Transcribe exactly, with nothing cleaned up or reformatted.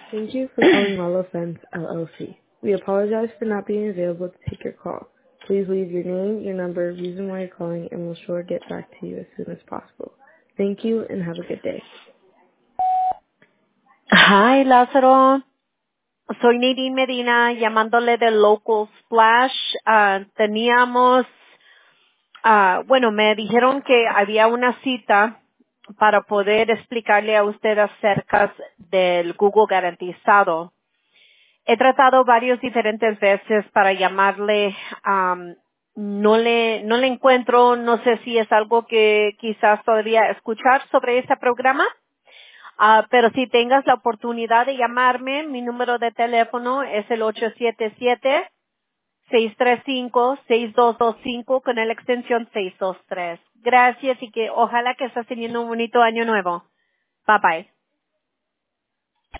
Thank you for calling Lala Fence, L L C. We apologize for not being available to take your call. Please leave your name, your number, reason why you're calling, and we'll sure get back to you as soon as possible. Thank you and have a good day. Hi, Lázaro. Soy Nadine Medina llamándole de Local Splash. Ah, teníamos, ah, bueno, me dijeron que había una cita para poder explicarle a usted acerca del Google garantizado. He tratado varios diferentes veces para llamarle, am, no le, no le encuentro, no sé si es algo que quizás podría escuchar sobre este programa. Ah, pero si tengas la oportunidad de llamarme, mi número de teléfono es el ocho siete siete, seis tres cinco, seis dos dos cinco con la extensión seiscientos veintitrés. Gracias y que ojalá que estés teniendo un bonito año nuevo. Bye bye.